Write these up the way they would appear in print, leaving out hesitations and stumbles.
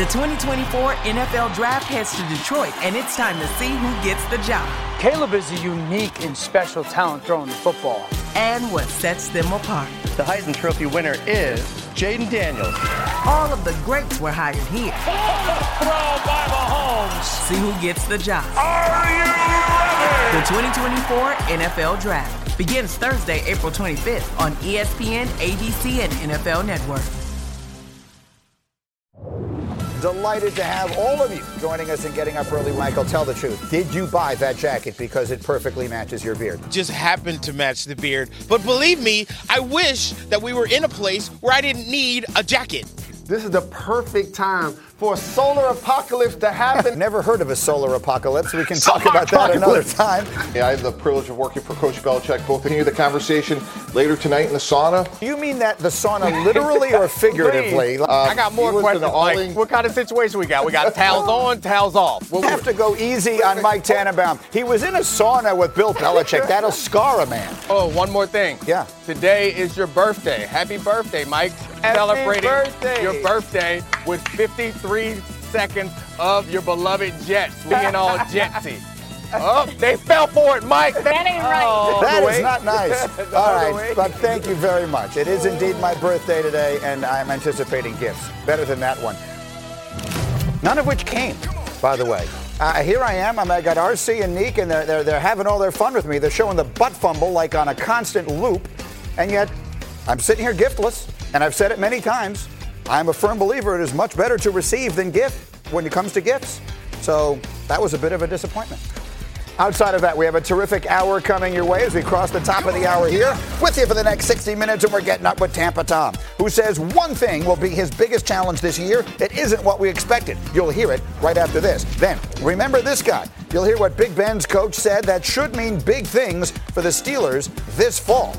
The 2024 NFL Draft heads to Detroit, and it's time to see who gets the job. Caleb is a unique and special talent throwing the football. And what sets them apart. The Heisman Trophy winner is Jaden Daniels. All of the greats were hired here. Throw by Mahomes. See who gets the job. Are you ready? The 2024 NFL Draft begins Thursday, April 25th on ESPN, ABC, and NFL Network. Delighted to have all of you joining us and getting up early. Michael, tell the truth. Did you buy that jacket because it perfectly matches your beard? Just happened to match the beard. But believe me, I wish that we were in a place where I didn't need a jacket. This is the perfect time for a solar apocalypse to happen. Never heard of a solar apocalypse. We can talk about that another time. Yeah, I have the privilege of working for Coach Belichick. We'll continue the conversation later tonight in the sauna. You mean that the sauna literally or figuratively? I got more questions. Like, what kind of situation we got? We got towels on, towels off. We'll have to go easy on Mike Tannenbaum. He was in a sauna with Bill Belichick. That'll scar a man. Oh, one more thing. Yeah. Today is your birthday. Happy birthday, Mike. Celebrating your birthday with 53 seconds of your beloved Jets. Being all Jetsy. Oh, they fell for it, Mike. That ain't right. Oh, that is not nice. All right, but thank you very much. It is indeed my birthday today, and I'm anticipating gifts. Better than that one. None of which came, by the way. Here I am. I got RC and Neek, and they're having all their fun with me. They're showing the butt fumble like on a constant loop, and yet I'm sitting here giftless, and I've said it many times. I'm a firm believer it is much better to receive than gift when it comes to gifts. So that was a bit of a disappointment. Outside of that, we have a terrific hour coming your way as we cross the top of the hour here with you for the next 60 minutes, and we're getting up with Tampa Tom, who says one thing will be his biggest challenge this year. It isn't what we expected. You'll hear it right after this. Then, remember this guy. You'll hear what Big Ben's coach said that should mean big things for the Steelers this fall.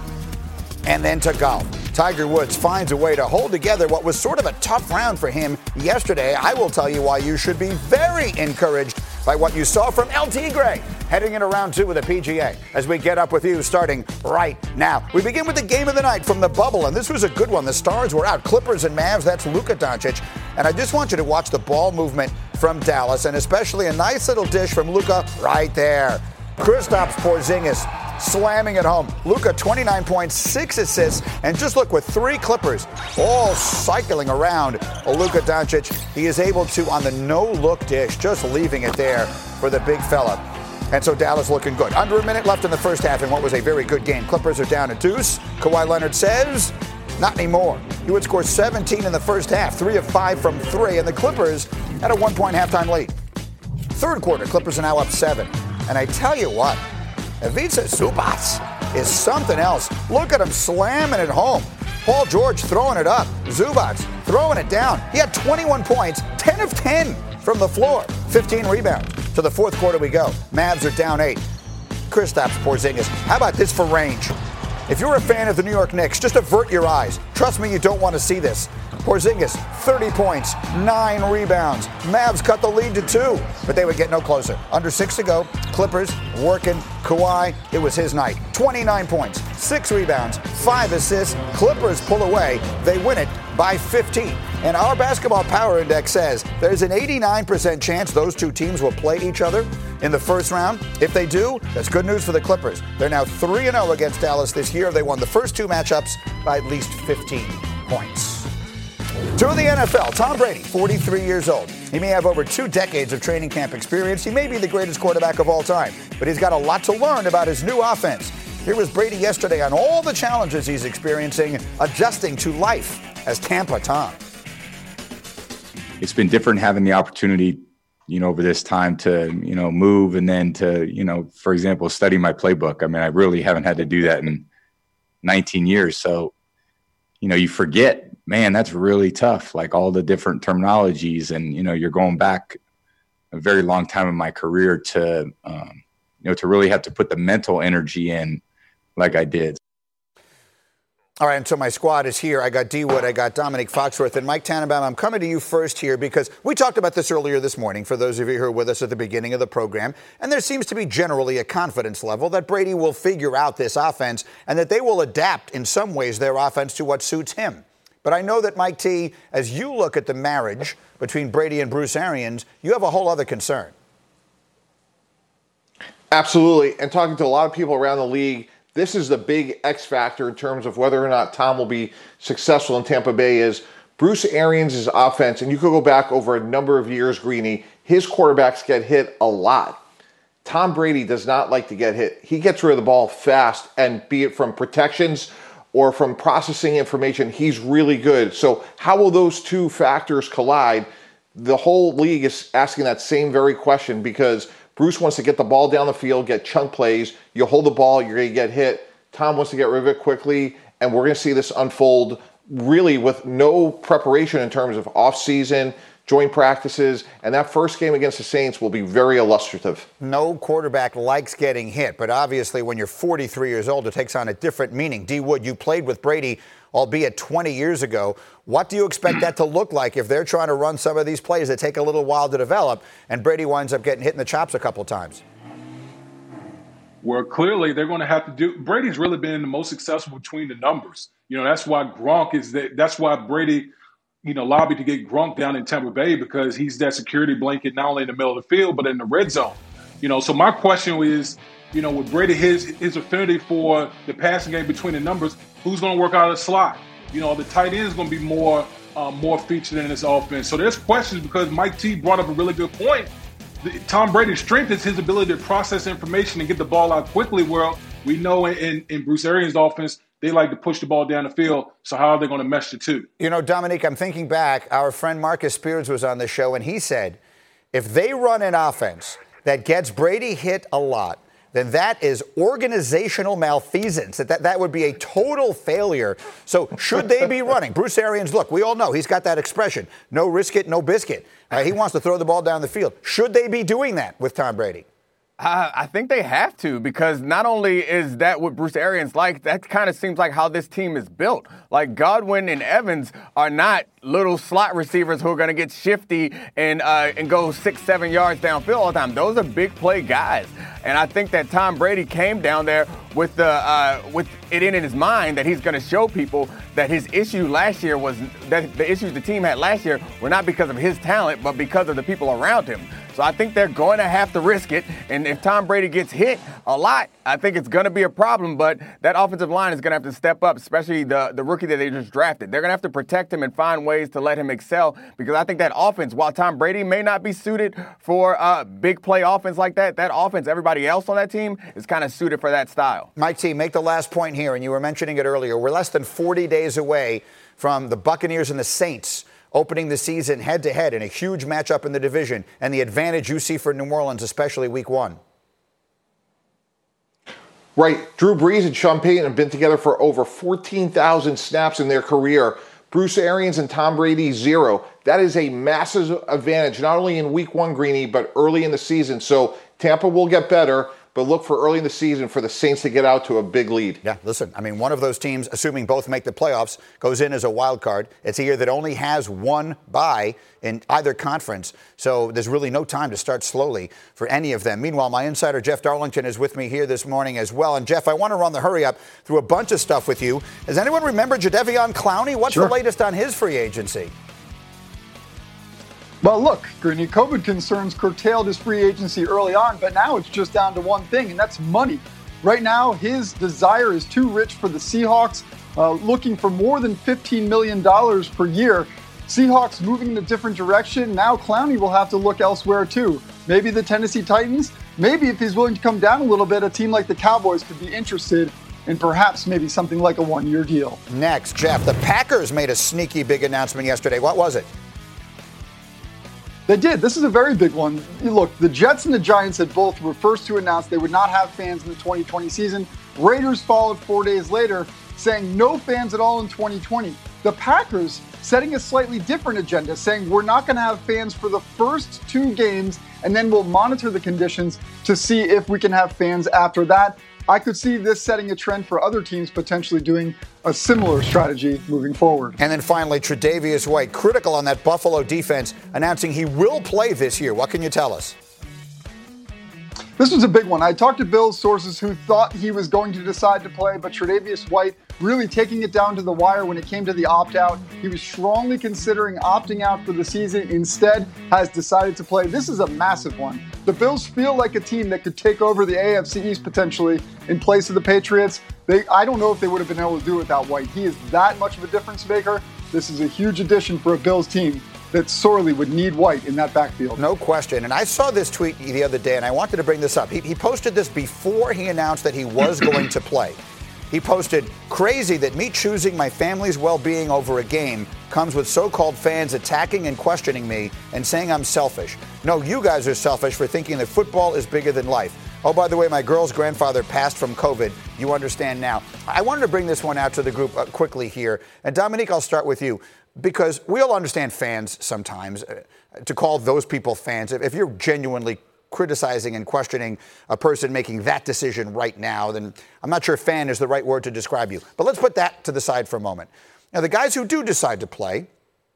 And then to golf. Tiger Woods finds a way to hold together what was sort of a tough round for him yesterday. I will tell you why you should be very encouraged by what you saw from LT Gray heading into round 2 with the PGA as we get up with you starting right now. We begin with the game of the night from the bubble, and this was a good one. The stars were out. Clippers and Mavs, that's Luka Doncic. And I just want you to watch the ball movement from Dallas, and especially a nice little dish from Luka right there. Kristaps Porzingis slamming it home. Luka, 29 points, 6 assists, and just look with 3 Clippers all cycling around Luka Doncic. He is able to, on the no-look dish, just leaving it there for the big fella. And so Dallas looking good. Under a minute left in the first half in what was a very good game. Clippers are down a deuce. Kawhi Leonard says, not anymore. He would score 17 in the first half, 3 of 5 from 3, and the Clippers had a 1-point halftime lead. Third quarter, Clippers are now up 7. And I tell you what, Ivica Zubac is something else. Look at him slamming it home. Paul George throwing it up. Zubac throwing it down. He had 21 points, 10 of 10 from the floor, 15 rebounds. To the fourth quarter we go. Mavs are down 8. Kristaps Porzingis. How about this for range? If you're a fan of the New York Knicks, just avert your eyes. Trust me, you don't want to see this. Porzingis, 30 points, 9 rebounds. Mavs cut the lead to 2, but they would get no closer. Under 6 to go. Clippers working. Kawhi, it was his night. 29 points, 6 rebounds, 5 assists. Clippers pull away. They win it by 15. And our Basketball Power Index says there's an 89% chance those two teams will play each other in the first round. If they do, that's good news for the Clippers. They're now 3-0 against Dallas this year. They won the first 2 matchups by at least 15 points. To the NFL, Tom Brady, 43 years old. He may have over 2 decades of training camp experience. He may be the greatest quarterback of all time, but he's got a lot to learn about his new offense. Here was Brady yesterday on all the challenges he's experiencing, adjusting to life as Tampa Tom. It's been different having the opportunity, over this time to, move and then to, for example, study my playbook. I mean, I really haven't had to do that in 19 years. So, you forget, man, that's really tough. Like all the different terminologies and, you're going back a very long time in my career to, to really have to put the mental energy in like I did. All right, and so my squad is here. I got D. Wood, I got Dominique Foxworth, and Mike Tannenbaum. I'm coming to you first here because we talked about this earlier this morning, for those of you who were with us at the beginning of the program, and there seems to be generally a confidence level that Brady will figure out this offense and that they will adapt in some ways their offense to what suits him. But I know that, Mike T., as you look at the marriage between Brady and Bruce Arians, you have a whole other concern. Absolutely. And talking to a lot of people around the league, this is the big X factor in terms of whether or not Tom will be successful in Tampa Bay is Bruce Arians' offense. And you could go back over a number of years, Greeny. His quarterbacks get hit a lot. Tom Brady does not like to get hit. He gets rid of the ball fast, and be it from protections or from processing information, he's really good. So how will those two factors collide? The whole league is asking that same very question because Bruce wants to get the ball down the field, get chunk plays. You hold the ball, you're going to get hit. Tom wants to get rid of it quickly, and we're going to see this unfold really with no preparation in terms of off-season, joint practices, and that first game against the Saints will be very illustrative. No quarterback likes getting hit, but obviously when you're 43 years old, it takes on a different meaning. D. Wood, you played with Brady, albeit 20 years ago. What do you expect that to look like if they're trying to run some of these plays that take a little while to develop, and Brady winds up getting hit in the chops a couple times? Well, clearly they're going to have to do. Brady's really been the most successful between the numbers. That's why Gronk is that. That's why Brady, lobbied to get Gronk down in Tampa Bay because he's that security blanket not only in the middle of the field but in the red zone. So my question is, with Brady, his affinity for the passing game between the numbers, who's going to work out of the slot? The tight end is going to be more featured in this offense. So there's questions because Mike T brought up a really good point. Tom Brady's strength is his ability to process information and get the ball out quickly, where we know in Bruce Arians' offense, they like to push the ball down the field. So how are they going to mesh the two? Dominique, I'm thinking back. Our friend Marcus Spears was on the show, and he said, if they run an offense that gets Brady hit a lot, then that is organizational malfeasance. That would be a total failure. So should they be running? Bruce Arians, look, we all know he's got that expression, no risk it, no biscuit. He wants to throw the ball down the field. Should they be doing that with Tom Brady? I think they have to, because not only is that what Bruce Arians like, that kind of seems like how this team is built. Like Godwin and Evans are not little slot receivers who are going to get shifty and go 6-7 yards downfield all the time. Those are big play guys. And I think that Tom Brady came down there with it in his mind that he's going to show people that his issue last year was that the issues the team had last year were not because of his talent, but because of the people around him. So I think they're going to have to risk it. And if Tom Brady gets hit a lot, I think it's going to be a problem. But that offensive line is going to have to step up, especially the rookie that they just drafted. They're going to have to protect him and find ways to let him excel, because I think that offense, while Tom Brady may not be suited for a big play offense like that offense, everybody else on that team is kind of suited for that style. Mike T, make the last point here, and you were mentioning it earlier. We're less than 40 days away from the Buccaneers and the Saints opening the season head-to-head in a huge matchup in the division, and the advantage you see for New Orleans, especially Week 1. Right. Drew Brees and Sean Payton have been together for over 14,000 snaps in their career. Bruce Arians and Tom Brady, 0. That is a massive advantage, not only in Week 1, Greeny, but early in the season. So Tampa will get better, but look for early in the season for the Saints to get out to a big lead. Yeah, listen, I mean, one of those teams, assuming both make the playoffs, goes in as a wild card. It's a year that only has one bye in either conference, so there's really no time to start slowly for any of them. Meanwhile, my insider, Jeff Darlington, is with me here this morning as well. And, Jeff, I want to run the hurry up through a bunch of stuff with you. Does anyone remember Jadeveon Clowney? What's the latest on his free agency? Well, look, Greeny, COVID concerns curtailed his free agency early on, but now it's just down to one thing, and that's money. Right now, his desire is too rich for the Seahawks, looking for more than $15 million per year. Seahawks moving in a different direction. Now Clowney will have to look elsewhere, too. Maybe the Tennessee Titans. Maybe if he's willing to come down a little bit, a team like the Cowboys could be interested in perhaps maybe something like a one-year deal. Next, Jeff, the Packers made a sneaky big announcement yesterday. What was it? They did. This is a very big one. Look, the Jets and the Giants had both were first to announce they would not have fans in the 2020 season. Raiders followed 4 days later, saying no fans at all in 2020. The Packers setting a slightly different agenda, saying we're not going to have fans for the first 2 games, and then we'll monitor the conditions to see if we can have fans after that. I could see this setting a trend for other teams potentially doing a similar strategy moving forward. And then finally, Tre'Davious White, critical on that Buffalo defense, announcing he will play this year. What can you tell us? This was a big one. I talked to Bills sources who thought he was going to decide to play, but Tre'Davious White really taking it down to the wire when it came to the opt-out. He was strongly considering opting out for the season. Instead, has decided to play. This is a massive one. The Bills feel like a team that could take over the AFC East potentially in place of the Patriots. I don't know if they would have been able to do it without White. He is that much of a difference maker. This is a huge addition for a Bills team that sorely would need White in that backfield. No question. And I saw this tweet the other day, and I wanted to bring this up. He posted this before he announced that he was going to play. He posted, "Crazy that me choosing my family's well-being over a game comes with so-called fans attacking and questioning me and saying I'm selfish. No, you guys are selfish for thinking that football is bigger than life. Oh, by the way, my girl's grandfather passed from COVID. You understand now." I wanted to bring this one out to the group quickly here. And Dominique, I'll start with you. Because we all understand fans sometimes, to call those people fans. If you're genuinely criticizing and questioning a person making that decision right now, then I'm not sure fan is the right word to describe you. But let's put that to the side for a moment. Now, the guys who do decide to play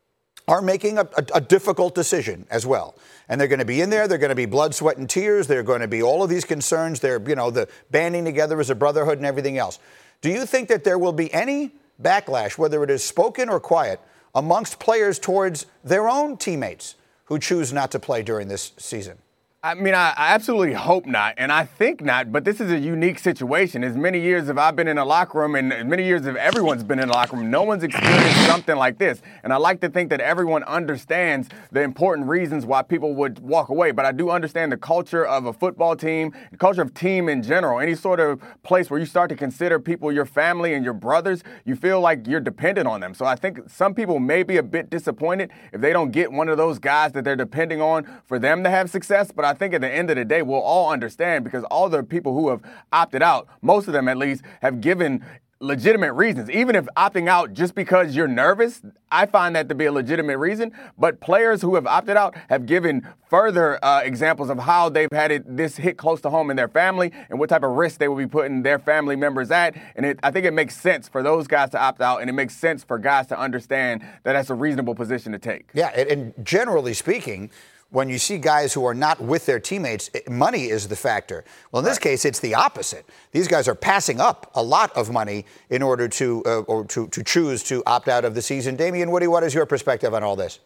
are making a difficult decision as well. And they're going to be in there. They're going to be blood, sweat, and tears. They're going to be all of these concerns. They're, the banding together as a brotherhood and everything else. Do you think that there will be any backlash, whether it is spoken or quiet, amongst players towards their own teammates who choose not to play during this season? I mean, I absolutely hope not, and I think not, but this is a unique situation. As many years as I've been in a locker room, and as many years as everyone's been in a locker room, no one's experienced something like this. And I like to think that everyone understands the important reasons why people would walk away. But I do understand the culture of a football team, the culture of team in general, any sort of place where you start to consider people your family and your brothers, you feel like you're dependent on them. So I think some people may be a bit disappointed if they don't get one of those guys that they're depending on for them to have success. But I think at the end of the day, we'll all understand, because all the people who have opted out, most of them at least, have given legitimate reasons. Even if opting out just because you're nervous, I find that to be a legitimate reason. But players who have opted out have given further examples of how they've had this hit close to home in their family and what type of risk they will be putting their family members at. And I think it makes sense for those guys to opt out, and it makes sense for guys to understand that that's a reasonable position to take. Yeah, and generally speaking, when you see guys who are not with their teammates, money is the factor. Well, in this case, it's the opposite. These guys are passing up a lot of money in order to choose to opt out of the season. Damian Woody, what is your perspective on all this?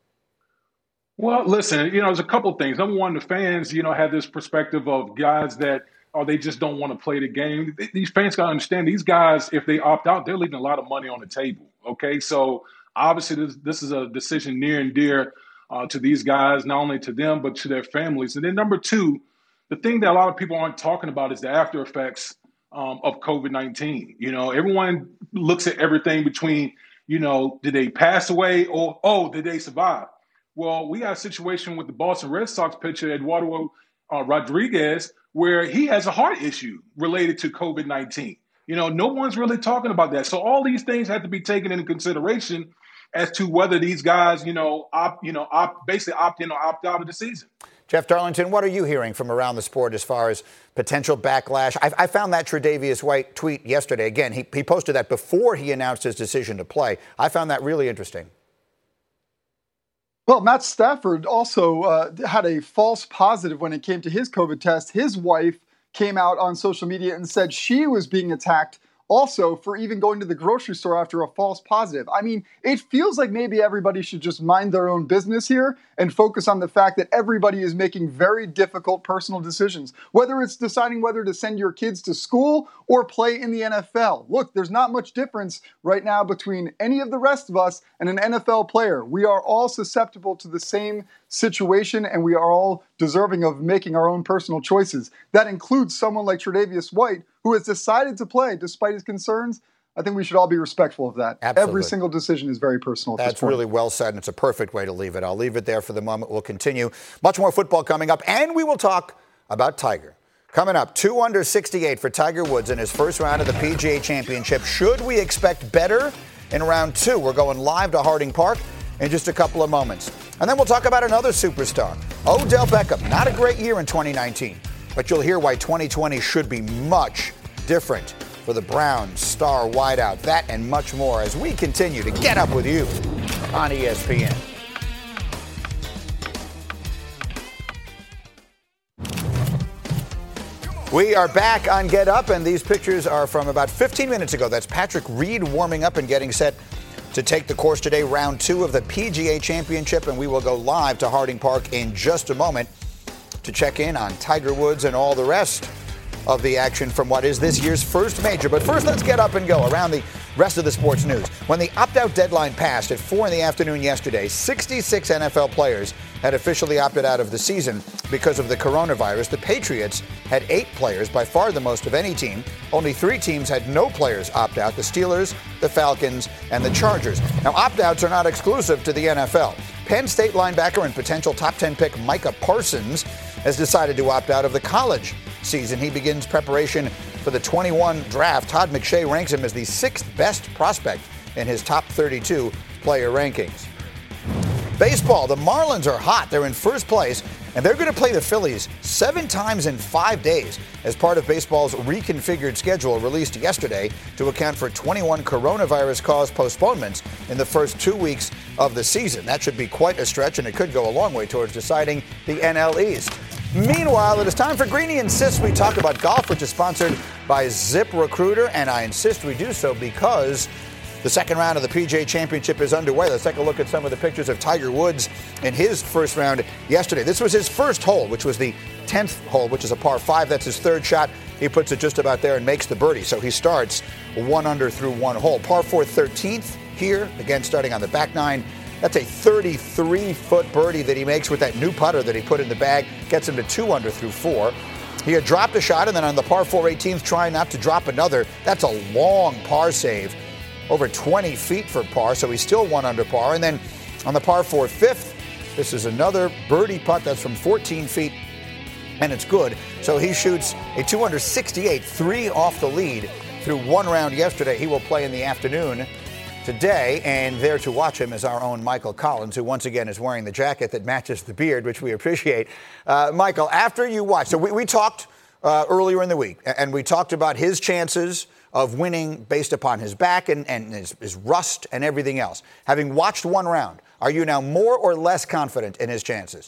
Well, listen, there's a couple things. Number one, the fans, have this perspective of guys that, they just don't want to play the game. These fans got to understand, these guys, if they opt out, they're leaving a lot of money on the table. Okay, so obviously this is a decision near and dear to these guys, not only to them, but to their families. And then number two, the thing that a lot of people aren't talking about is the after effects of COVID-19. Everyone looks at everything between, did they pass away or, did they survive? Well, we got a situation with the Boston Red Sox pitcher, Eduardo Rodriguez, where he has a heart issue related to COVID-19. No one's really talking about that. So all these things have to be taken into consideration as to whether these guys, basically opt in or opt out of the season. Jeff Darlington, what are you hearing from around the sport as far as potential backlash? I found that Tre'Davious White tweet yesterday. Again, he posted that before he announced his decision to play. I found that really interesting. Well, Matt Stafford also had a false positive when it came to his COVID test. His wife came out on social media and said she was being attacked also for even going to the grocery store after a false positive. I mean, it feels like maybe everybody should just mind their own business here and focus on the fact that everybody is making very difficult personal decisions, whether it's deciding whether to send your kids to school or play in the NFL. Look, there's not much difference right now between any of the rest of us and an NFL player. We are all susceptible to the same situation, and we are all deserving of making our own personal choices. That includes someone like Tre'Davious White, who has decided to play despite his concerns. I think we should all be respectful of that. Absolutely. Every single decision is very personal. That's really well said, and it's a perfect way to leave it. I'll leave it there for the moment. We'll continue. Much more football coming up, and we will talk about Tiger. Coming up, 2 under 68 for Tiger Woods in his first round of the PGA Championship. Should we expect better in round 2? We're going live to Harding Park in just a couple of moments. And then we'll talk about another superstar, Odell Beckham. Not a great year in 2019, but you'll hear why 2020 should be much different for the Browns star wideout. That and much more as we continue to get up with you on ESPN. We are back on Get Up, and these pictures are from about 15 minutes ago. That's Patrick Reed warming up and getting set to take the course today, round 2 of the PGA Championship, and we will go live to Harding Park in just a moment to check in on Tiger Woods and all the rest of the action from what is this year's first major. But first, let's get up and go around the rest of the sports news. When the opt-out deadline passed at 4 in the afternoon yesterday, 66 NFL players had officially opted out of the season because of the coronavirus. The Patriots had 8 players, by far the most of any team. Only 3 teams had no players opt out: the Steelers, the Falcons, and the Chargers. Now, opt-outs are not exclusive to the NFL. Penn State linebacker and potential top 10 pick Micah Parsons has decided to opt out of the college season. He begins preparation for the 21 draft. Todd McShay ranks him as the 6th best prospect in his top 32 player rankings. Baseball, the Marlins are hot. They're in first place, and they're going to play the Phillies 7 times in 5 days as part of baseball's reconfigured schedule released yesterday to account for 21 coronavirus-caused postponements in the first 2 weeks of the season. That should be quite a stretch, and it could go a long way towards deciding the NL East. Meanwhile, it is time for Greeny Insists. We talk about golf, which is sponsored by ZipRecruiter, and I insist we do so because the second round of the PGA Championship is underway. Let's take a look at some of the pictures of Tiger Woods in his first round yesterday. This was his first hole, which was the 10th hole, which is a par 5. That's his third shot. He puts it just about there and makes the birdie. So he starts 1 under through 1 hole. Par 4, 13th here, again starting on the back 9. That's a 33-foot birdie that he makes with that new putter that he put in the bag. Gets him to 2 under through 4. He had dropped a shot, and then on the par 4 18th, trying not to drop another. That's a long par save, over 20 feet for par, so he's still 1 under par. And then on the par 4 5th, this is another birdie putt that's from 14 feet, and it's good. So he shoots a 2 under 68, 3 off the lead through 1 round yesterday. He will play in the afternoon today, and there to watch him is our own Michael Collins, who once again is wearing the jacket that matches the beard, which we appreciate. Michael, after you watch, so we talked earlier in the week, and we talked about his chances of winning based upon his back and his rust and everything else. Having watched 1 round, are you now more or less confident in his chances?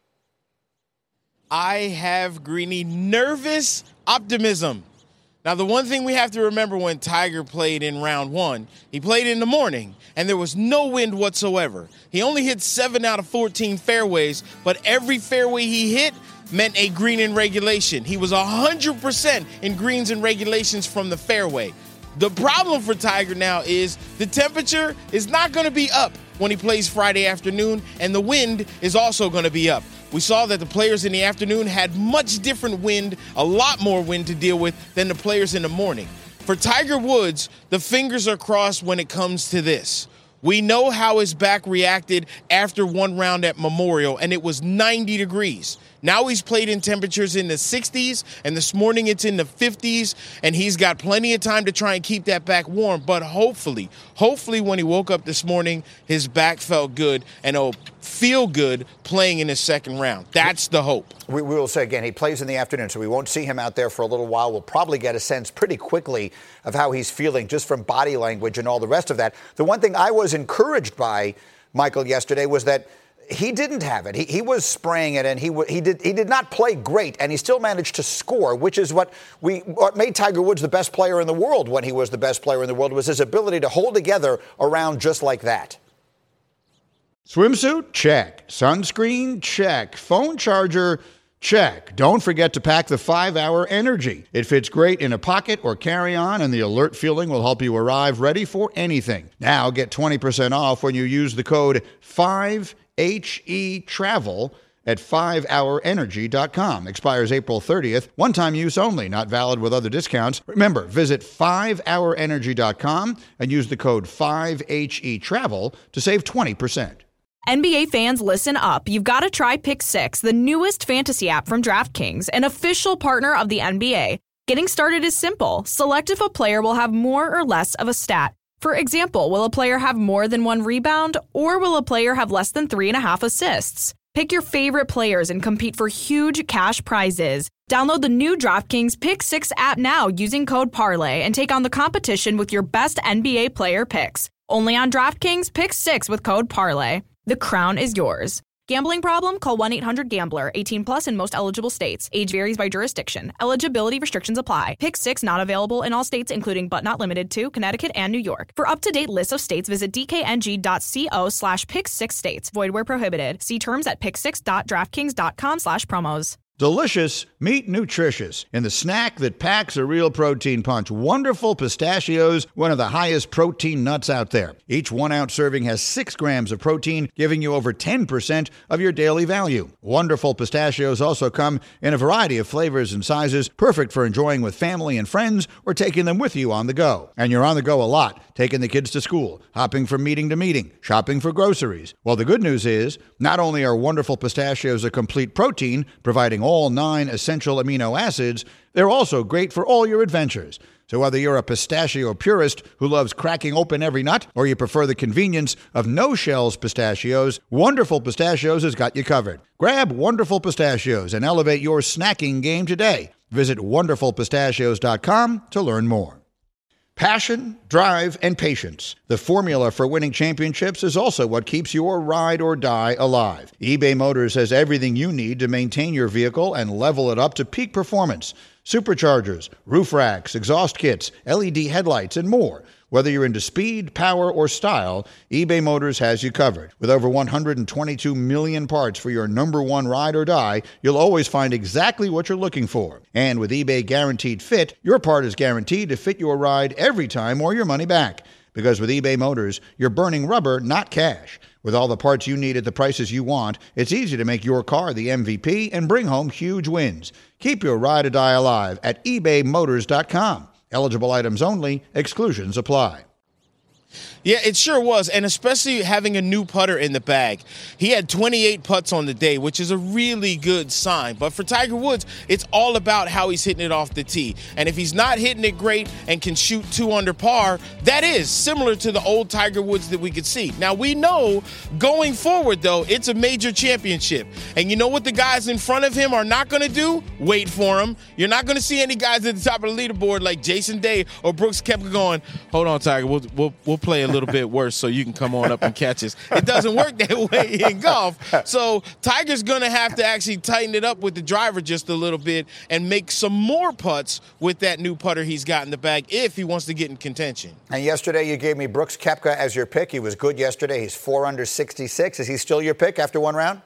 I have, Greeny, nervous optimism. Now, the one thing we have to remember when Tiger played in round 1, he played in the morning, and there was no wind whatsoever. He only hit 7 out of 14 fairways, but every fairway he hit meant a green in regulation. He was 100% in greens and regulations from the fairway. The problem for Tiger now is the temperature is not going to be up when he plays Friday afternoon, and the wind is also going to be up. We saw that the players in the afternoon had much different wind, a lot more wind to deal with than the players in the morning. For Tiger Woods, the fingers are crossed when it comes to this. We know how his back reacted after 1 round at Memorial, and it was 90 degrees. Now he's played in temperatures in the 60s, and this morning it's in the 50s, and he's got plenty of time to try and keep that back warm. But hopefully when he woke up this morning, his back felt good, and he'll feel good playing in his second round. That's the hope. We will say, again, he plays in the afternoon, so we won't see him out there for a little while. We'll probably get a sense pretty quickly of how he's feeling just from body language and all the rest of that. The one thing I was encouraged by, Michael, yesterday was that he didn't have it. He was spraying it, and he did not play great, and he still managed to score, which is what made Tiger Woods the best player in the world when he was the best player in the world, was his ability to hold together around just like that. Swimsuit? Check. Sunscreen? Check. Phone charger? Check. Don't forget to pack the 5-Hour Energy. It fits great in a pocket or carry-on, and the alert feeling will help you arrive ready for anything. Now get 20% off when you use the code 5HETRAVEL at 5hourenergy.com. Expires April 30th. One-time use only. Not valid with other discounts. Remember, visit 5hourenergy.com and use the code 5HETRAVEL to save 20%. NBA fans, listen up. You've got to try Pick 6, the newest fantasy app from DraftKings, an official partner of the NBA. Getting started is simple. Select if a player will have more or less of a stat. For example, will a player have more than 1 rebound, or will a player have less than 3.5 assists? Pick your favorite players and compete for huge cash prizes. Download the new DraftKings Pick 6 app now using code PARLAY and take on the competition with your best NBA player picks. Only on DraftKings Pick 6 with code PARLAY. The crown is yours. Gambling problem? Call 1-800-GAMBLER. 18 plus in most eligible states. Age varies by jurisdiction. Eligibility restrictions apply. Pick 6 not available in all states, including but not limited to Connecticut and New York. For up-to-date lists of states, visit dkng.co/pick6states. Void where prohibited. See terms at pick6.draftkings.com/promos. Delicious, meet nutritious in the snack that packs a real protein punch. Wonderful Pistachios, one of the highest protein nuts out there. Each 1-ounce serving has 6 grams of protein, giving you over 10% of your daily value. Wonderful Pistachios also come in a variety of flavors and sizes, perfect for enjoying with family and friends or taking them with you on the go. And you're on the go a lot, taking the kids to school, hopping from meeting to meeting, shopping for groceries. Well, the good news is, not only are Wonderful Pistachios a complete protein, providing all 9 essential amino acids, they're also great for all your adventures. So whether you're a pistachio purist who loves cracking open every nut, or you prefer the convenience of no-shells pistachios, Wonderful Pistachios has got you covered. Grab Wonderful Pistachios and elevate your snacking game today. Visit wonderfulpistachios.com to learn more. Passion, drive, and patience. The formula for winning championships is also what keeps your ride or die alive. eBay Motors has everything you need to maintain your vehicle and level it up to peak performance. Superchargers, roof racks, exhaust kits, LED headlights, and more. Whether you're into speed, power, or style, eBay Motors has you covered. With over 122 million parts for your number one ride or die, you'll always find exactly what you're looking for. And with eBay Guaranteed Fit, your part is guaranteed to fit your ride every time or your money back. Because with eBay Motors, you're burning rubber, not cash. With all the parts you need at the prices you want, it's easy to make your car the MVP and bring home huge wins. Keep your ride or die alive at ebaymotors.com. Eligible items only. Exclusions apply. Yeah, it sure was, and especially having a new putter in the bag. He had 28 putts on the day, which is a really good sign. But for Tiger Woods, it's all about how he's hitting it off the tee. And if he's not hitting it great and can shoot 2 under par, that is similar to the old Tiger Woods that we could see. Now, we know going forward, though, it's a major championship. And you know what the guys in front of him are not going to do? Wait for him. You're not going to see any guys at the top of the leaderboard like Jason Day or Brooks Koepka going, hold on, Tiger, we'll play a little bit worse so you can come on up and catch us. It doesn't work that way in golf. So Tiger's going to have to actually tighten it up with the driver just a little bit and make some more putts with that new putter he's got in the bag if he wants to get in contention. And yesterday you gave me Brooks Koepka as your pick. He was good yesterday. He's 4 under 66. Is he still your pick after one round?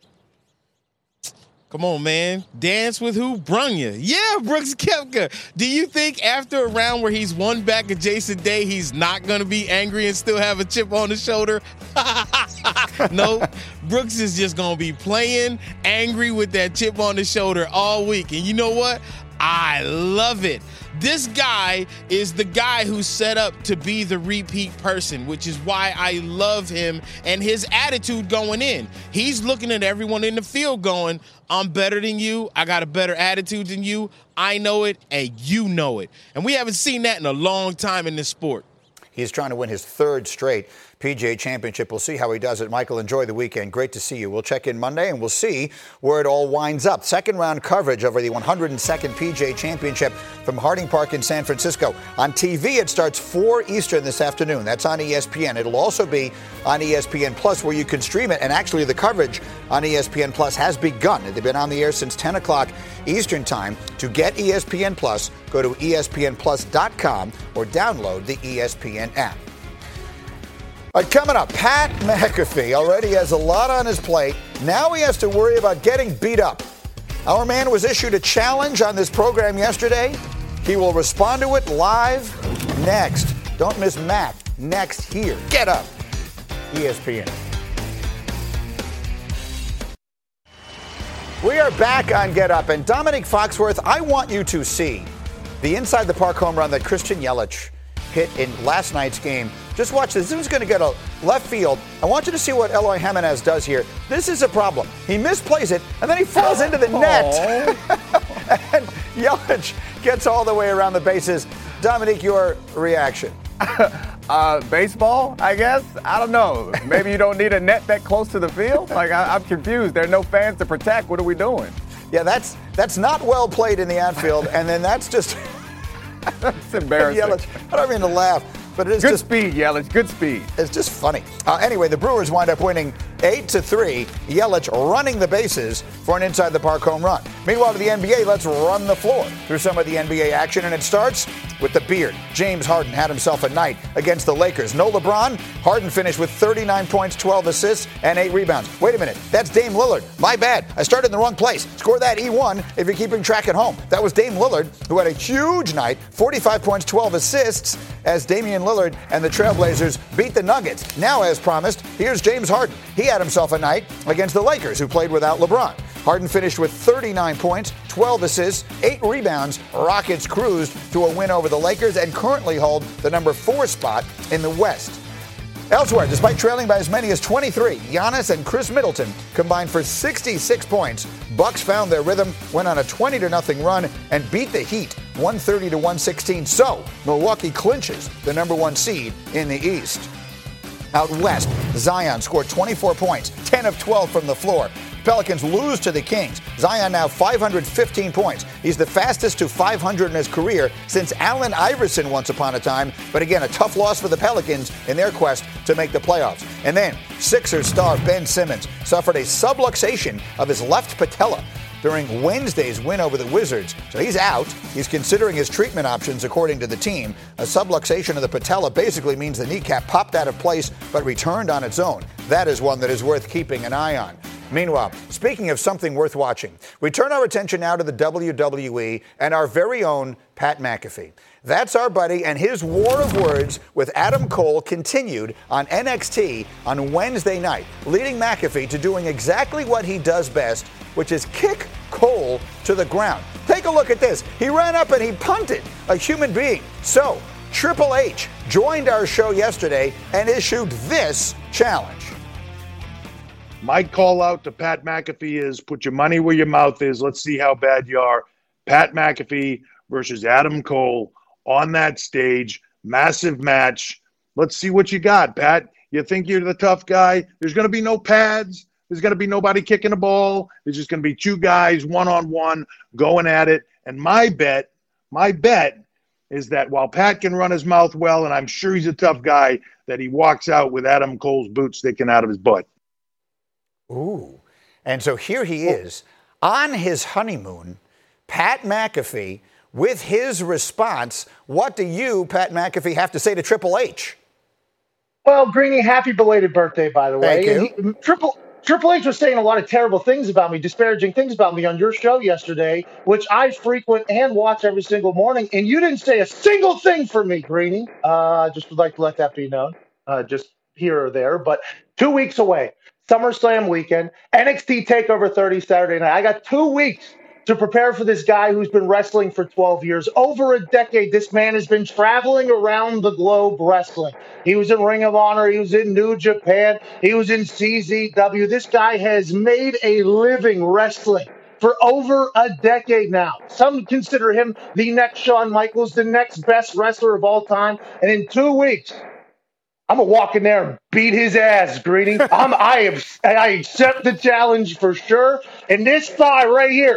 Come on, man. Dance with who brung you. Yeah, Brooks Koepka. Do you think after a round where he's won back at Jason Day, he's not going to be angry and still have a chip on his shoulder? No, Brooks is just going to be playing angry with that chip on his shoulder all week. And you know what? I love it. This guy is the guy who's set up to be the repeat person, which is why I love him and his attitude going in. He's looking at everyone in the field going, I'm better than you. I got a better attitude than you. I know it, and you know it. And we haven't seen that in a long time in this sport. He's trying to win his 3rd straight PGA Championship. We'll see how he does it. Michael, enjoy the weekend. Great to see you. We'll check in Monday, and we'll see where it all winds up. Second round coverage over the 102nd PGA Championship from Harding Park in San Francisco. On TV, it starts 4 Eastern this afternoon. That's on ESPN. It'll also be on ESPN Plus, where you can stream it. And actually, the coverage on ESPN Plus has begun. They've been on the air since 10 o'clock Eastern Time. To get ESPN Plus, go to ESPNplus.com or download the ESPN app. All right, coming up, Pat McAfee already has a lot on his plate. Now he has to worry about getting beat up. Our man was issued a challenge on this program yesterday. He will respond to it live next. Don't miss Matt next here. Get Up, ESPN. We are back on Get Up, and Dominique Foxworth, I want you to see the inside the park home run that Christian Yelich hit in last night's game. Just watch this. This is going to get a left field. I want you to see what Eloy Jimenez does here. This is a problem. He misplays it, and then he falls into the net. And Yelich gets all the way around the bases. Dominique, your reaction? Baseball, I guess. I don't know. Maybe you don't need a net that close to the field. Like, I'm confused. There are no fans to protect. What are we doing? Yeah, that's not well played in the outfield, and then that's just... That's embarrassing. Yelich, I don't mean to laugh. but it is good speed, Yelich. Good speed. It's just funny. Anyway, the Brewers wind up winning 8-3. Yelich running the bases for an inside-the-park home run. Meanwhile, to the NBA, let's run the floor through some of the NBA action, and it starts with the beard. James Harden had himself a night against the Lakers. No LeBron. Harden finished with 39 points, 12 assists, and 8 rebounds. Wait a minute. That's Dame Lillard. My bad. I started in the wrong place. Score that E1 if you're keeping track at home. That was Dame Lillard, who had a huge night, 45 points, 12 assists, as Damian Lillard and the Trailblazers beat the Nuggets. Now, as promised, here's James Harden. He had himself a night against the Lakers, who played without LeBron. Harden finished with 39 points, 12 assists, 8 rebounds. Rockets cruised to a win over the Lakers and currently hold the number 4 spot in the West. Elsewhere, despite trailing by as many as 23, Giannis and Chris Middleton combined for 66 points. Bucks found their rhythm, went on a 20-0 run, and beat the Heat 130-116. So, Milwaukee clinches the number 1 seed in the East. Out west, Zion scored 24 points, 10 of 12 from the floor. Pelicans lose to the Kings. Zion now 515 points. He's the fastest to 500 in his career since Allen Iverson once upon a time. But again, a tough loss for the Pelicans in their quest to make the playoffs. And then Sixers star Ben Simmons suffered a subluxation of his left patella during Wednesday's win over the Wizards. So he's out. He's considering his treatment options, according to the team. A subluxation of the patella basically means the kneecap popped out of place but returned on its own. That is one that is worth keeping an eye on. Meanwhile, speaking of something worth watching, we turn our attention now to the WWE and our very own Pat McAfee. That's our buddy, and his war of words with Adam Cole continued on NXT on Wednesday night, leading McAfee to doing exactly what he does best, which is kick Cole to the ground. Take a look at this. He ran up and he punted a human being. So, Triple H joined our show yesterday and issued this challenge. My call out to Pat McAfee is put your money where your mouth is. Let's see how bad you are. Pat McAfee versus Adam Cole on that stage. Massive match. Let's see what you got, Pat. You think you're the tough guy? There's going to be no pads. There's going to be nobody kicking the ball. There's just going to be 2 guys one-on-one going at it. And my bet is that while Pat can run his mouth well, and I'm sure he's a tough guy, that he walks out with Adam Cole's boot sticking out of his butt. Ooh. And so here he is on his honeymoon, Pat McAfee, with his response. What do you, Pat McAfee, have to say to Triple H? Well, Greeny, happy belated birthday, by the way. Thank you. Triple H was saying a lot of terrible things about me, disparaging things about me on your show yesterday, which I frequent and watch every single morning. And you didn't say a single thing for me, Greeny. Just would like to let that be known, just here or there. But 2 weeks away. SummerSlam weekend, NXT TakeOver 30 Saturday night. I got 2 weeks to prepare for this guy who's been wrestling for 12 years. Over a decade, this man has been traveling around the globe wrestling. He was in Ring of Honor. He was in New Japan. He was in CZW. This guy has made a living wrestling for over a decade now. Some consider him the next Shawn Michaels, the next best wrestler of all time. And in 2 weeks, I'm going to walk in there and beat his ass, Greeny. I accept the challenge for sure. And this thigh right here,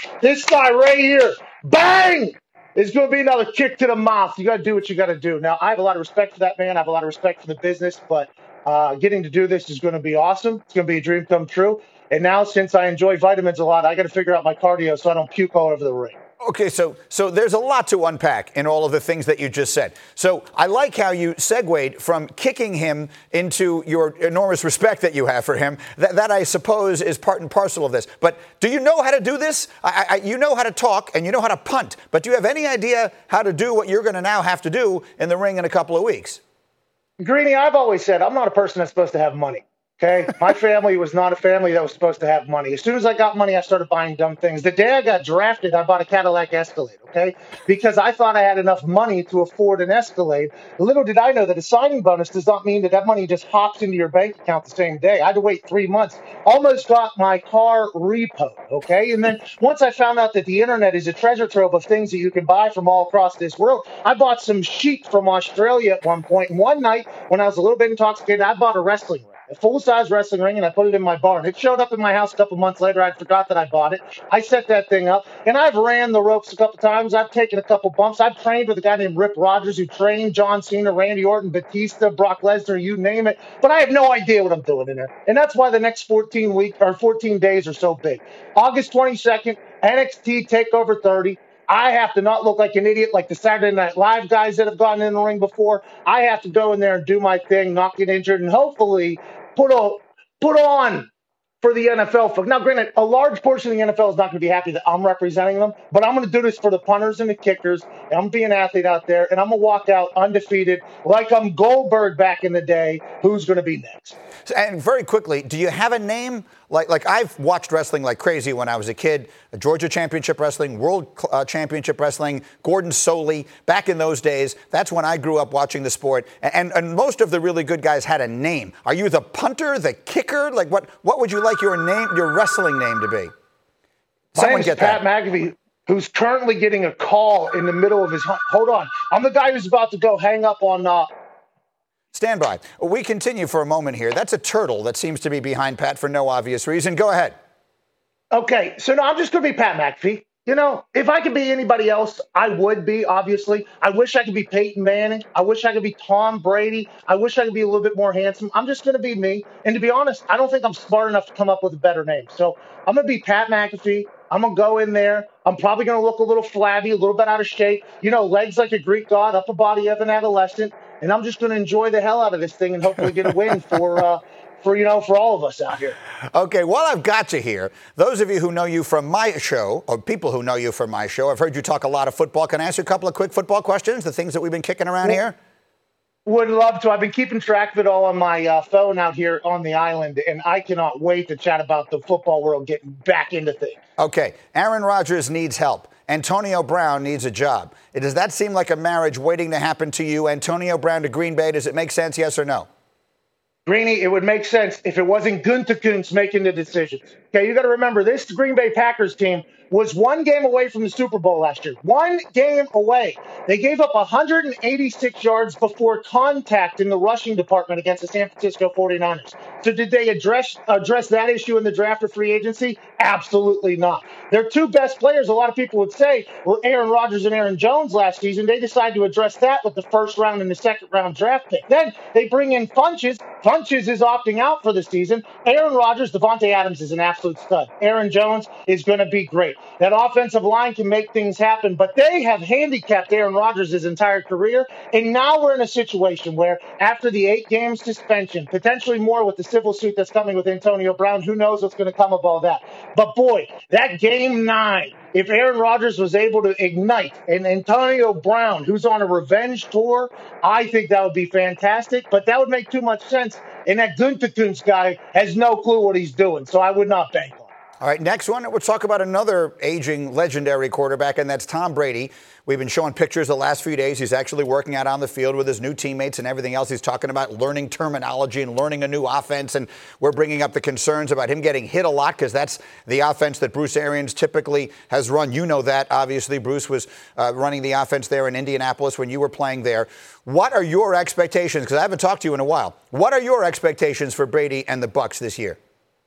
bang, is going to be another kick to the mouth. You got to do what you got to do. Now, I have a lot of respect for that man. I have a lot of respect for the business. But getting to do this is going to be awesome. It's going to be a dream come true. And now, since I enjoy vitamins a lot, I got to figure out my cardio so I don't puke all over the ring. Okay, so there's a lot to unpack in all of the things that you just said. So I like how you segued from kicking him into your enormous respect that you have for him. That I suppose is part and parcel of this. But do you know how to do this? You know how to talk and you know how to punt. But do you have any idea how to do what you're going to now have to do in the ring in a couple of weeks? Greeny, I've always said I'm not a person that's supposed to have money. Okay, my family was not a family that was supposed to have money. As soon as I got money, I started buying dumb things. The day I got drafted, I bought a Cadillac Escalade, okay, because I thought I had enough money to afford an Escalade. Little did I know that a signing bonus does not mean that money just hops into your bank account the same day. I had to wait 3 months. Almost got my car repoed, okay? And then once I found out that the internet is a treasure trove of things that you can buy from all across this world, I bought some sheep from Australia at one point. And one night, when I was a little bit intoxicated, I bought a wrestling ring. a full-size wrestling ring, and I put it in my barn. It showed up in my house a couple months later. I forgot that I bought it. I set that thing up, and I've ran the ropes a couple times. I've taken a couple bumps. I've trained with a guy named Rip Rogers who trained John Cena, Randy Orton, Batista, Brock Lesnar, you name it. But I have no idea what I'm doing in there. And that's why the next 14 days are so big. August 22nd, NXT TakeOver 30. I have to not look like an idiot like the Saturday Night Live guys that have gotten in the ring before. I have to go in there and do my thing, not get injured, and hopefully put on for the NFL folks. Now, granted, a large portion of the NFL is not going to be happy that I'm representing them, but I'm going to do this for the punters and the kickers, and I'm going to be an athlete out there, and I'm going to walk out undefeated like I'm Goldberg back in the day. Who's going to be next? And very quickly, do you have a name? Like I've watched wrestling like crazy when I was a kid. Georgia Championship Wrestling, World Championship Wrestling, Gordon Soley. Back in those days, that's when I grew up watching the sport. And most of the really good guys had a name. Are you the punter, the kicker? Like what would you like your wrestling name to be? Someone get that. Pat McAfee, who's currently getting a call in the middle of his hunt. Hold on. I'm the guy who's about to go hang up on Stand by. We continue for a moment here. That's a turtle that seems to be behind Pat for no obvious reason. Go ahead. Okay, so no, I'm just going to be Pat McAfee. You know, if I could be anybody else, I would be, obviously. I wish I could be Peyton Manning. I wish I could be Tom Brady. I wish I could be a little bit more handsome. I'm just going to be me. And to be honest, I don't think I'm smart enough to come up with a better name. So I'm going to be Pat McAfee. I'm going to go in there. I'm probably going to look a little flabby, a little bit out of shape. You know, legs like a Greek god, upper body of an adolescent. And I'm just going to enjoy the hell out of this thing and hopefully get a win for all of us out here. Okay, while I've got you here, those of you who know you from my show, or people who know you from my show, I've heard you talk a lot of football. Can I ask you a couple of quick football questions, the things that we've been kicking around here? Would love to. I've been keeping track of it all on my phone out here on the island, and I cannot wait to chat about the football world getting back into things. Okay, Aaron Rodgers needs help. Antonio Brown needs a job. Does that seem like a marriage waiting to happen to you? Antonio Brown to Green Bay, does it make sense, yes or no? Greeny, it would make sense if it wasn't Gutekunst making the decisions. Okay, you got to remember, this Green Bay Packers team was one game away from the Super Bowl last year. One game away. They gave up 186 yards before contact in the rushing department against the San Francisco 49ers. So did they address that issue in the draft or free agency? Absolutely not. Their two best players, a lot of people would say, were Aaron Rodgers and Aaron Jones last season. They decided to address that with the first round and the second round draft pick. Then they bring in Funches. Funches is opting out for the season. Aaron Rodgers, Devontae Adams is an absolute stud. Aaron Jones is going to be great. That offensive line can make things happen, but they have handicapped Aaron Rodgers his entire career. And now we're in a situation where after the 8-game suspension, potentially more with the civil suit that's coming with Antonio Brown, who knows what's going to come of all that. But boy, that game 9, if Aaron Rodgers was able to ignite and Antonio Brown, who's on a revenge tour, I think that would be fantastic. But that would make too much sense. And that Gutekunst guy has no clue what he's doing, so I would not bank on it. All right, next one, we'll talk about another aging legendary quarterback, and that's Tom Brady. We've been showing pictures the last few days. He's actually working out on the field with his new teammates and everything else. He's talking about learning terminology and learning a new offense, and we're bringing up the concerns about him getting hit a lot because that's the offense that Bruce Arians typically has run. You know that, obviously. Bruce was running the offense there in Indianapolis when you were playing there. What are your expectations? Because I haven't talked to you in a while. What are your expectations for Brady and the Bucs this year?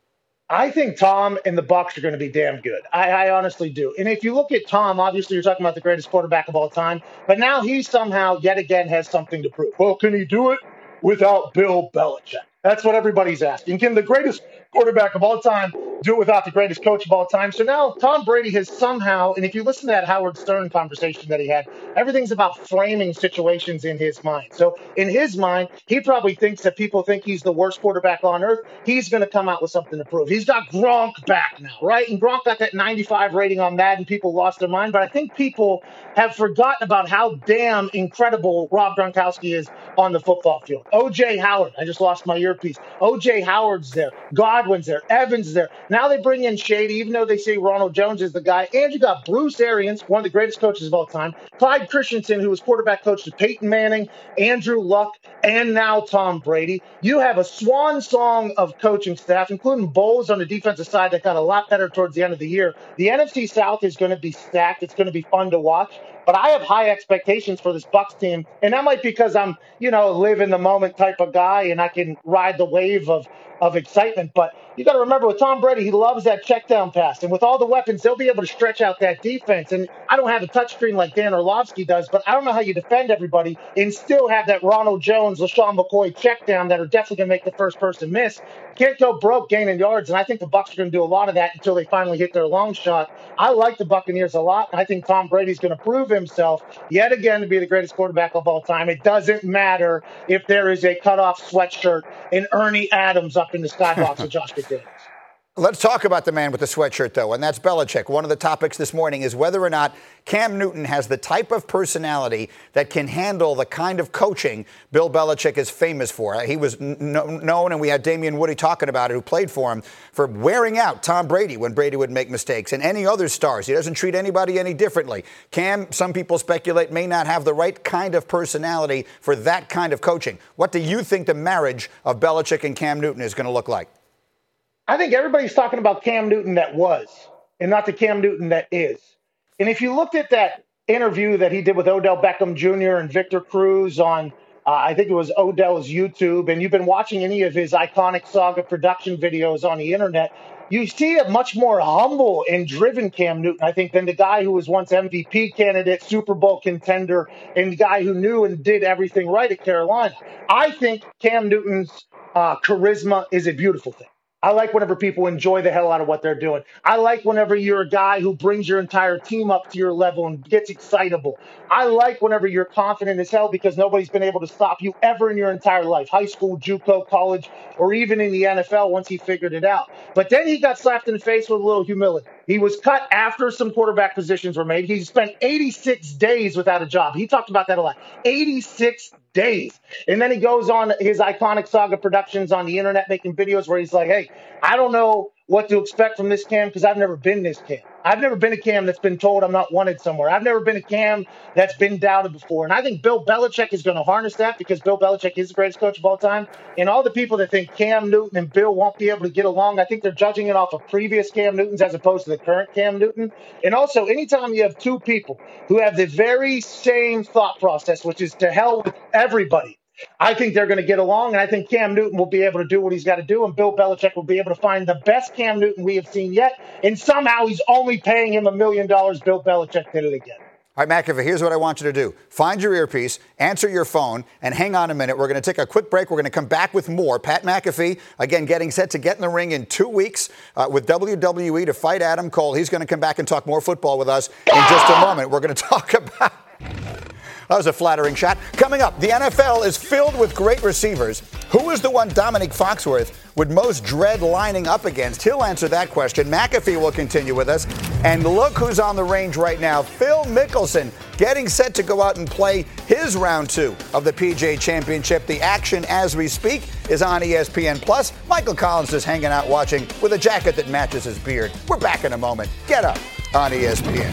I think Tom and the Bucs are going to be damn good. I honestly do. And if you look at Tom, obviously you're talking about the greatest quarterback of all time, but now he somehow yet again has something to prove. Well, can he do it without Bill Belichick? That's what everybody's asking. Can the greatest quarterback of all time do it without the greatest coach of all time? So now Tom Brady has somehow, and if you listen to that Howard Stern conversation that he had, everything's about framing situations in his mind. So in his mind, he probably thinks that people think he's the worst quarterback on earth. He's going to come out with something to prove. He's got Gronk back now, right? And Gronk got that 95 rating on Madden. People lost their mind. But I think people have forgotten about how damn incredible Rob Gronkowski is on the football field. O.J. Howard. I just lost my earpiece. O.J. Howard's there. Godwin's there. Evans is there. Now they bring in Shady, even though they say Ronald Jones is the guy. And you got Bruce Arians, one of the greatest coaches of all time. Clyde Christensen, who was quarterback coach to Peyton Manning, Andrew Luck, and now Tom Brady. You have a swan song of coaching staff, including Bowles on the defensive side that got a lot better towards the end of the year. The NFC South is going to be stacked. It's going to be fun to watch. But I have high expectations for this Bucks team, and that might be because I'm, live in the moment type of guy, and I can ride the wave of excitement. But you got to remember, with Tom Brady, he loves that check down pass, and with all the weapons, they'll be able to stretch out that defense. And I don't have a touchscreen like Dan Orlovsky does, but I don't know how you defend everybody and still have that Ronald Jones, LaShawn McCoy check down that are definitely going to make the first person miss. Can't go broke gaining yards, and I think the Bucs are going to do a lot of that until they finally hit their long shot. I like the Buccaneers a lot, and I think Tom Brady's going to prove himself yet again to be the greatest quarterback of all time. It doesn't matter if there is a cutoff sweatshirt and Ernie Adams up in the skybox with Josh McDaniels. Let's talk about the man with the sweatshirt, though, and that's Belichick. One of the topics this morning is whether or not Cam Newton has the type of personality that can handle the kind of coaching Bill Belichick is famous for. He was known, and we had Damian Woody talking about it, who played for him, for wearing out Tom Brady when Brady would make mistakes, and any other stars. He doesn't treat anybody any differently. Cam, some people speculate, may not have the right kind of personality for that kind of coaching. What do you think the marriage of Belichick and Cam Newton is going to look like? I think everybody's talking about Cam Newton that was, and not the Cam Newton that is. And if you looked at that interview that he did with Odell Beckham Jr. and Victor Cruz on, I think it was Odell's YouTube, and you've been watching any of his iconic Saga production videos on the internet, you see a much more humble and driven Cam Newton, I think, than the guy who was once MVP candidate, Super Bowl contender, and the guy who knew and did everything right at Carolina. I think Cam Newton's charisma is a beautiful thing. I like whenever people enjoy the hell out of what they're doing. I like whenever you're a guy who brings your entire team up to your level and gets excitable. I like whenever you're confident as hell because nobody's been able to stop you ever in your entire life, high school, JUCO, college, or even in the NFL once he figured it out. But then he got slapped in the face with a little humility. He was cut after some quarterback positions were made. He spent 86 days without a job. He talked about that a lot. 86 days. And then he goes on his iconic Saga Productions on the internet making videos where he's like, hey, I don't know what to expect from this Cam because I've never been this Cam. I've never been a Cam that's been told I'm not wanted somewhere. I've never been a Cam that's been doubted before. And I think Bill Belichick is going to harness that because Bill Belichick is the greatest coach of all time. And all the people that think Cam Newton and Bill won't be able to get along, I think they're judging it off of previous Cam Newtons as opposed to the current Cam Newton. And also, anytime you have two people who have the very same thought process, which is to hell with everybody, I think they're going to get along, and I think Cam Newton will be able to do what he's got to do, and Bill Belichick will be able to find the best Cam Newton we have seen yet, and somehow he's only paying him $1 million. Bill Belichick did it again. All right, McAfee, here's what I want you to do. Find your earpiece, answer your phone, and hang on a minute. We're going to take a quick break. We're going to come back with more. Pat McAfee, again, getting set to get in the ring in 2 weeks with WWE to fight Adam Cole. He's going to come back and talk more football with us in just a moment. We're going to talk about... That was a flattering shot. Coming up, the NFL is filled with great receivers. Who is the one Dominique Foxworth would most dread lining up against? He'll answer that question. McAfee will continue with us. And look who's on the range right now. Phil Mickelson getting set to go out and play his round 2 of the PGA Championship. The action as we speak is on ESPN+. Michael Collins is hanging out watching with a jacket that matches his beard. We're back in a moment. Get Up on ESPN.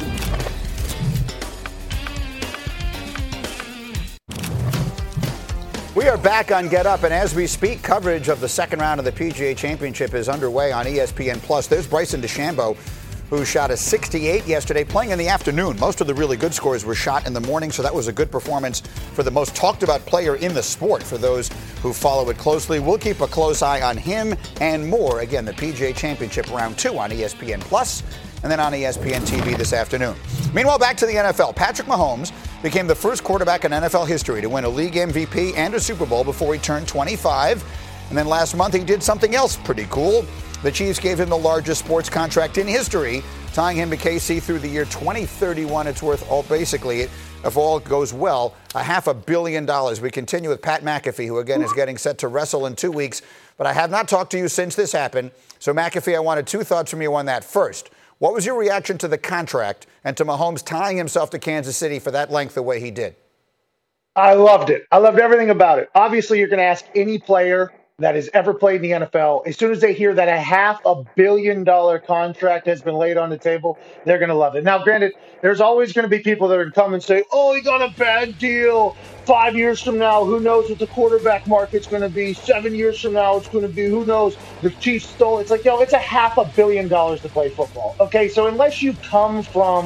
We are back on Get Up, and as we speak, coverage of the second round of the PGA Championship is underway on ESPN+. There's Bryson DeChambeau, who shot a 68 yesterday, playing in the afternoon. Most of the really good scores were shot in the morning, so that was a good performance for the most talked-about player in the sport. For those who follow it closely, we'll keep a close eye on him and more. Again, the PGA Championship Round 2 on ESPN+, and then on ESPN TV this afternoon. Meanwhile, back to the NFL. Patrick Mahomes became the first quarterback in NFL history to win a league MVP and a Super Bowl before he turned 25. And then last month, he did something else pretty cool. The Chiefs gave him the largest sports contract in history, tying him to KC through the year 2031. It's worth, basically, if all goes well, $500 million. We continue with Pat McAfee, who, again, is getting set to wrestle in 2 weeks. But I have not talked to you since this happened. So, McAfee, I wanted 2 thoughts from you on that. First, what was your reaction to the contract and to Mahomes tying himself to Kansas City for that length the way he did? I loved it. I loved everything about it. Obviously, you're going to ask any player that has ever played in the NFL, as soon as they hear that $500 million contract has been laid on the table, they're going to love it. Now, granted, there's always going to be people that are going to come and say, oh, he got a bad deal. 5 years from now, who knows what the quarterback market's going to be? 7 years from now, it's going to be, who knows, the Chiefs stole it. It's like, it's $500 million to play football. Okay, so unless you come from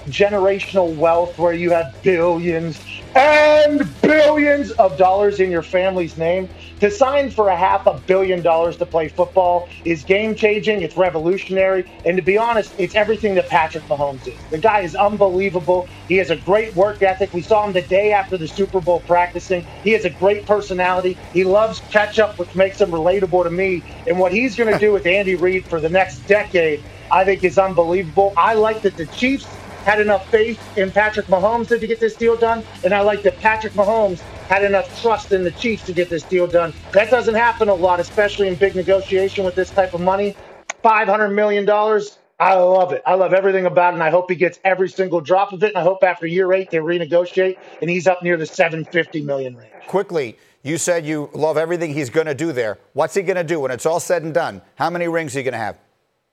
generational wealth where you have billions and billions of dollars in your family's name. To sign for $500 million to play football is game-changing, it's revolutionary, and to be honest, it's everything that Patrick Mahomes is. The guy is unbelievable. He has a great work ethic. We saw him the day after the Super Bowl practicing. He has a great personality. He loves ketchup, which makes him relatable to me. And what he's going to do with Andy Reid for the next decade, I think is unbelievable. I like that the Chiefs had enough faith in Patrick Mahomes to get this deal done, and I like that Patrick Mahomes had enough trust in the Chiefs to get this deal done. That doesn't happen a lot, especially in big negotiation with this type of money. $500 million, I love it. I love everything about it, and I hope he gets every single drop of it, and I hope after year 8 they renegotiate, and he's up near the $750 million range. Quickly, you said you love everything he's going to do there. What's he going to do when it's all said and done? How many rings are you going to have?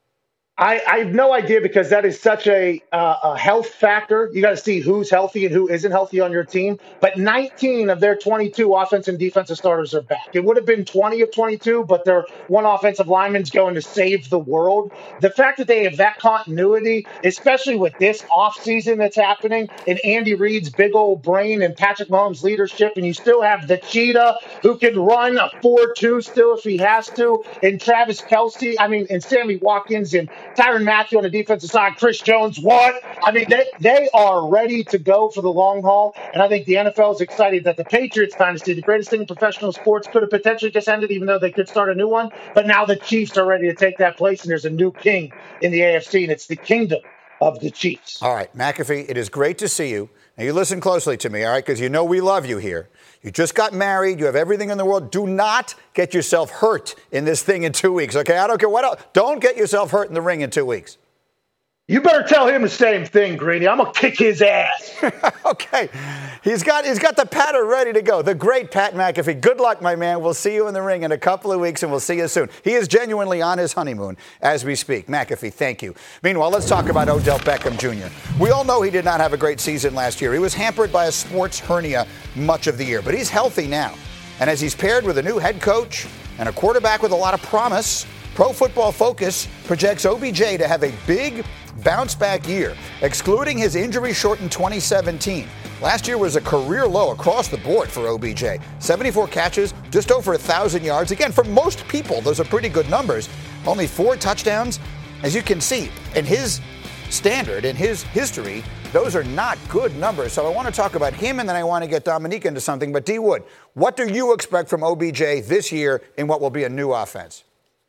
I have no idea because that is such a health factor. You got to see who's healthy and who isn't healthy on your team. But 19 of their 22 offensive and defensive starters are back. It would have been 20 of 22, but their one offensive lineman's going to save the world. The fact that they have that continuity, especially with this offseason that's happening, and Andy Reid's big old brain and Patrick Mahomes' leadership, and you still have the cheetah who can run a 4-2 still if he has to, and Travis Kelce, and Sammy Watkins, and Tyrann Mathieu on the defensive side, Chris Jones, what? They are ready to go for the long haul, and I think the NFL is excited that the Patriots dynasty, the greatest thing in professional sports, could have potentially just ended, even though they could start a new one, but now the Chiefs are ready to take that place, and there's a new king in the AFC, and it's the kingdom of the Chiefs. All right, McAfee, it is great to see you. Now, you listen closely to me, all right, because you know we love you here. You just got married. You have everything in the world. Do not get yourself hurt in this thing in 2 weeks, okay? I don't care what else. Don't get yourself hurt in the ring in 2 weeks. You better tell him the same thing, Greeny. I'm going to kick his ass. Okay. He's got the patter ready to go. The great Pat McAfee. Good luck, my man. We'll see you in the ring in a couple of weeks, and we'll see you soon. He is genuinely on his honeymoon as we speak. McAfee, thank you. Meanwhile, let's talk about Odell Beckham Jr. We all know he did not have a great season last year. He was hampered by a sports hernia much of the year, but he's healthy now. And as he's paired with a new head coach and a quarterback with a lot of promise, Pro Football Focus projects OBJ to have a big bounce-back year, excluding his injury-shortened 2017. Last year was a career low across the board for OBJ. 74 catches, just over 1,000 yards. Again, for most people, those are pretty good numbers. Only 4 touchdowns. As you can see, in his standard, in his history, those are not good numbers. So I want to talk about him, and then I want to get Dominique into something. But D. Wood, what do you expect from OBJ this year in what will be a new offense?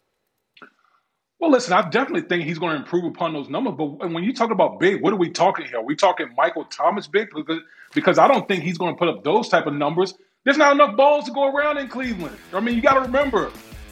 Well, listen, I definitely think he's going to improve upon those numbers. But when you talk about big, what are we talking here? Are we talking Michael Thomas big? Because I don't think he's going to put up those type of numbers. There's not enough balls to go around in Cleveland. I mean, you got to remember,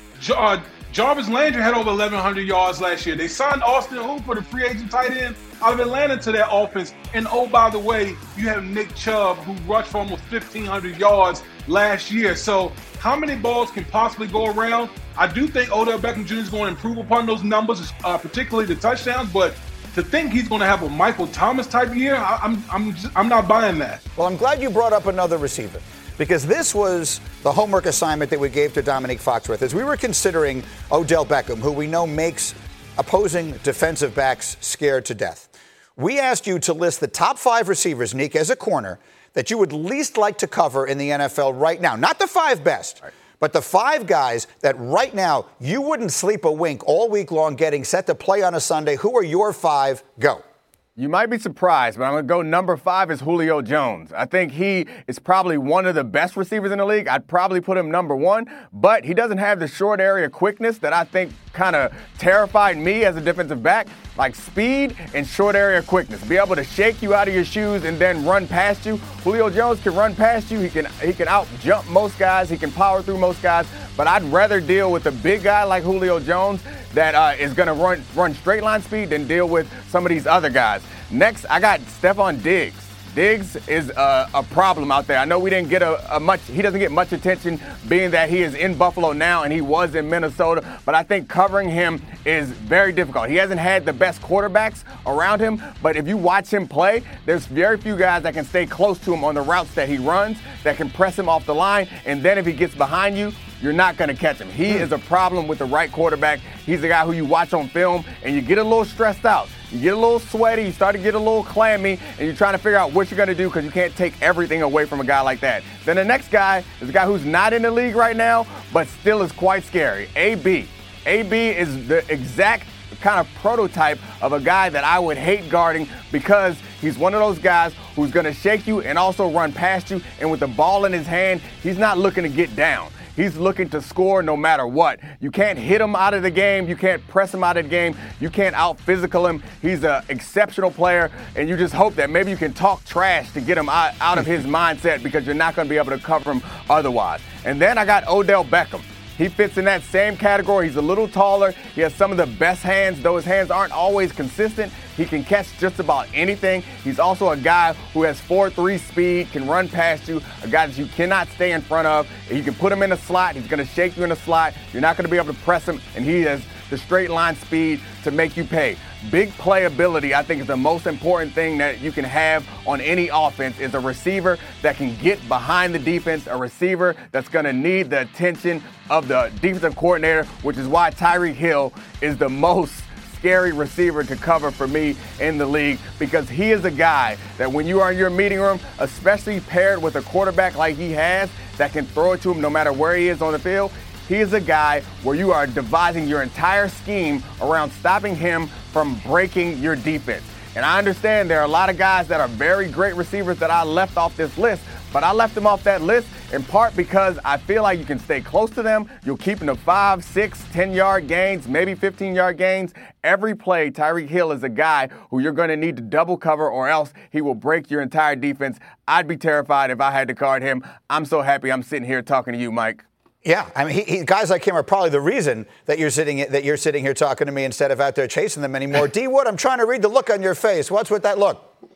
Jarvis Landry had over 1,100 yards last year. They signed Austin Hooper, the free agent tight end out of Atlanta, to their offense. And oh, by the way, you have Nick Chubb, who rushed for almost 1,500 yards last year. So how many balls can possibly go around? I do think Odell Beckham Jr. is going to improve upon those numbers, particularly the touchdowns. But to think he's going to have a Michael Thomas type year, I'm not buying that. Well, I'm glad you brought up another receiver, because this was the homework assignment that we gave to Dominique Foxworth as we were considering Odell Beckham, who we know makes opposing defensive backs scared to death. We asked you to list the top 5 receivers, Nick, as a corner, that you would least like to cover in the NFL right now. Not the 5 best, but the 5 guys that right now you wouldn't sleep a wink all week long getting set to play on a Sunday. Who are your 5? Go. You might be surprised, but I'm going to go number 5 is Julio Jones. I think he is probably one of the best receivers in the league. I'd probably put him number 1, but he doesn't have the short area quickness that I think kind of terrified me as a defensive back, like speed and short area quickness. Be able to shake you out of your shoes and then run past you. Julio Jones can run past you. He can out jump most guys. He can power through most guys, but I'd rather deal with a big guy like Julio Jones that is going to run straight line speed than deal with some of these other guys. Next, I got Stephon Diggs. Diggs is a problem out there. I know we didn't get he doesn't get much attention being that he is in Buffalo now and he was in Minnesota, but I think covering him is very difficult. He hasn't had the best quarterbacks around him, but if you watch him play, there's very few guys that can stay close to him on the routes that he runs, that can press him off the line, and then if he gets behind you, you're not going to catch him. He is a problem with the right quarterback. He's the guy who you watch on film and you get a little stressed out. you get a little sweaty, you start to get a little clammy, and you're trying to figure out what you're going to do because you can't take everything away from a guy like that. Then the next guy is a guy who's not in the league right now, but still is quite scary. AB. AB is the exact kind of prototype of a guy that I would hate guarding because he's one of those guys who's going to shake you and also run past you. And with the ball in his hand, he's not looking to get down. He's looking to score no matter what. You can't hit him out of the game. You can't press him out of the game. You can't out-physical him. He's an exceptional player, and you just hope that maybe you can talk trash to get him out of his mindset because you're not going to be able to cover him otherwise. And then I got Odell Beckham. He fits in that same category. He's a little taller. He has some of the best hands, though his hands aren't always consistent. He can catch just about anything. He's also a guy who has 4.3 speed, can run past you, a guy that you cannot stay in front of. You can put him in a slot. He's going to shake you in a slot. You're not going to be able to press him, and he has the straight line speed to make you pay. Big playability, I think, is the most important thing that you can have on any offense is a receiver that can get behind the defense, a receiver that's going to need the attention of the defensive coordinator, which is why Tyreek Hill is the most scary receiver to cover for me in the league because he is a guy that when you are in your meeting room, especially paired with a quarterback like he has that can throw it to him no matter where he is on the field, he is a guy where you are devising your entire scheme around stopping him from breaking your defense. And I understand there are a lot of guys that are very great receivers that I left off this list, but I left them off that list in part because I feel like you can stay close to them. You'll keep them to 5, 6, 10-yard gains, maybe 15-yard gains. Every play, Tyreek Hill is a guy who you're going to need to double cover or else he will break your entire defense. I'd be terrified if I had to guard him. I'm so happy I'm sitting here talking to you, Mike. Yeah, I mean, guys like him are probably the reason that you're sitting here talking to me instead of out there chasing them anymore. D. Wood, I'm trying to read the look on your face. What's with that look?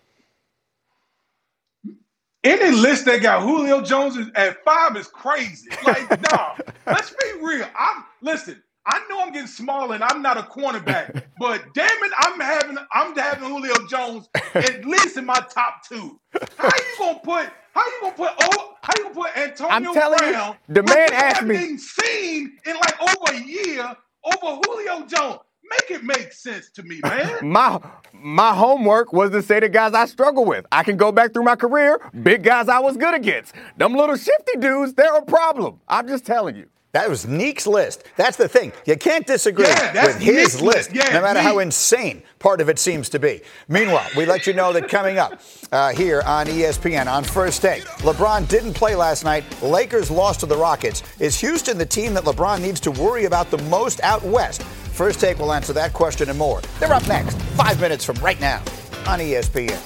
Any list that got Julio Jones at 5 is crazy. Like, nah, let's be real. Listen. I know I'm getting smaller and I'm not a cornerback, but damn it, I'm having Julio Jones at least in my top 2. How you gonna put Antonio I'm telling Brown? You, the man asked me. Been seen in like over a year over Julio Jones. Make it make sense to me, man. My homework was to say the guys I struggle with. I can go back through my career, big guys I was good against. Them little shifty dudes, they're a problem. I'm just telling you. That was Neek's list. That's the thing. You can't disagree with his list, no matter how insane part of it seems to be. Meanwhile, we let you know that coming up here on ESPN on First Take, LeBron didn't play last night. Lakers lost to the Rockets. Is Houston the team that LeBron needs to worry about the most out west? First Take will answer that question and more. They're up next, 5 minutes from right now on ESPN.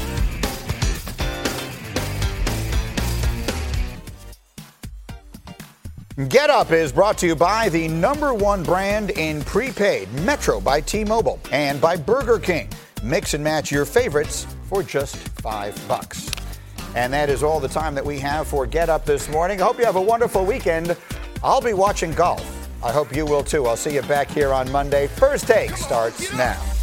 Get Up is brought to you by the #1 brand in prepaid, Metro by T-Mobile, and by Burger King. Mix and match your favorites for just $5. And that is all the time that we have for Get Up this morning. I hope you have a wonderful weekend. I'll be watching golf. I hope you will too. I'll see you back here on Monday. First Take starts now.